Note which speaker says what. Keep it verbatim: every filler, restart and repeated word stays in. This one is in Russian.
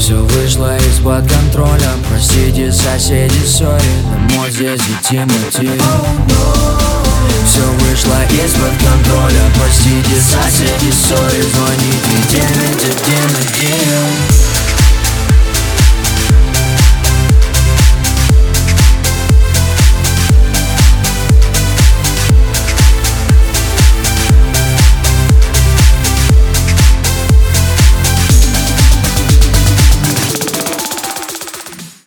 Speaker 1: Все вышло из-под контроля, простите, соседи, сори, домой здесь идти мотив. Все вышло из-под контроля, простите, соседи, сори, звоните девять один один.